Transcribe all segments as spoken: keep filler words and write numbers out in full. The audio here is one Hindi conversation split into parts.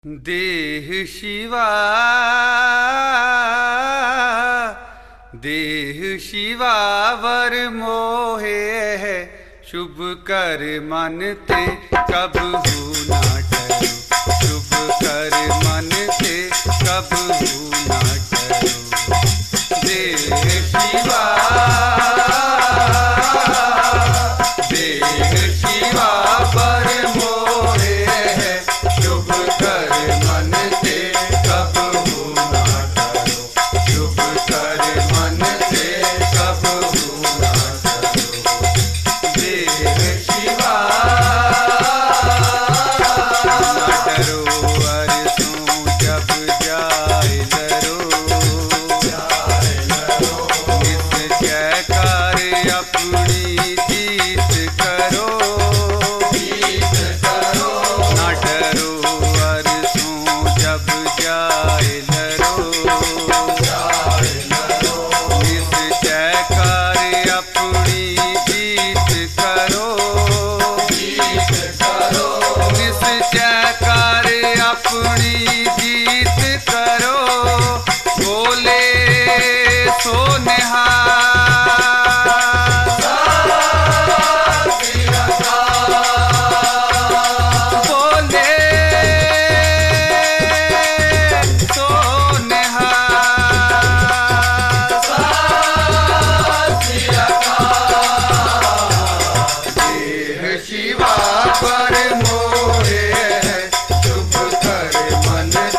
देह शिवा देह शिवा वर मोहे है शुभ कर मन ते कब ना ठहरो। शुभ कर मन ते कब ना ठहरो। देह शिवा देह शिवा वर मोहे है शुभ कर मन ते कब ना ठहरो। शुभ कर मन ते कब ना ठहरो। देह शिवा ना डरो अरसों जब जाए लरो। इस जयकार अपनी जीत करो। ना डरो अरसों जब जाए लरो। इस जयकार अपनी जीत करो। इस जयकार अपनी जीत करो। बोले सो निहाल बोले सो निहाल। देह शिवा पर मोहे है शुभ कर मन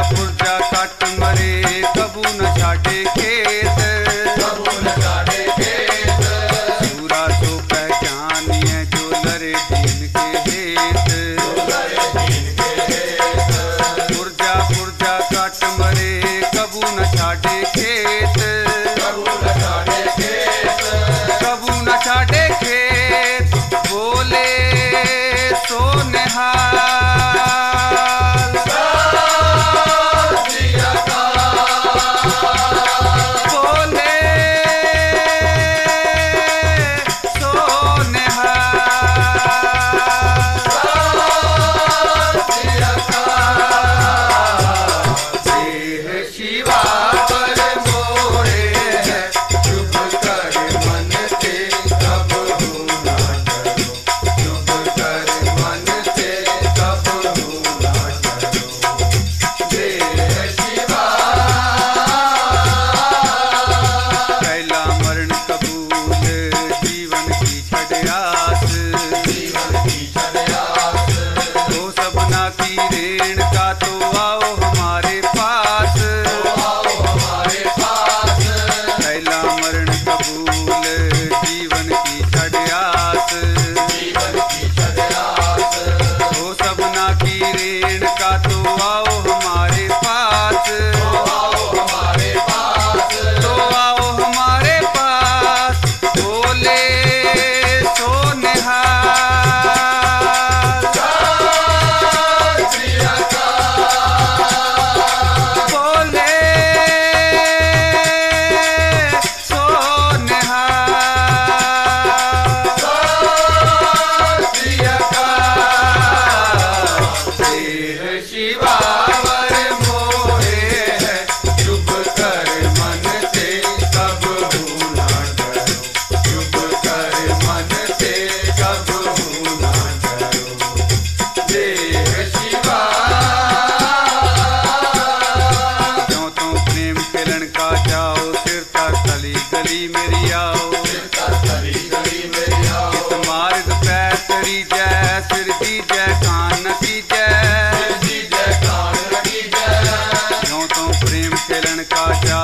पुरजा कट मरे कबू न छाटे खेत, कबू न छाटे खेत। सूरा तो पहचानिए जो लरे दीन के हेत, जो लरे दीन के हेत। पुरजा पुरजा कट मरे कबू न छाटे खेत, कबू न छाटे खेत। कबू न छाटे खेत। बोले सो निहाल, बोले सो निहाल। देह शिवा पर मोरे है, चुप कर मन ते कब हो ना डरो, चुप कर मन ते कब हो ना डरो। देह शिवा पहला मरण कबूल, जीवन की छड़यास, जीवन की छड़यास। तो सबना की रेण का तो आओ हमारे पास, आओ हमारे पास। पहला मरण कबूल, जीवन की छड़यास, जीवन की छड़यास। तो सबना की रेण का तो आओ हमारे पास, आओ हमारे पास। तो आओ हमारे पास। बोले सो निहाल, श्री अकाल। बोले सो निहाल। श्री अकाल। देह शिवा वर मोरे है, चुप कर मन ते कब हो ना डरो, चुप कर मन ते कब हो ना डरो। देह शिवा क्यों तो प्रेम खेलन का जाओ, सिर तक गली गली मेरी आओ, गली गली मेरी आओ। इस मार्ग पै तरी जय, सिर की जय कान की जय, जी जय कान की जय। क्यों तो प्रेम खेलन का जा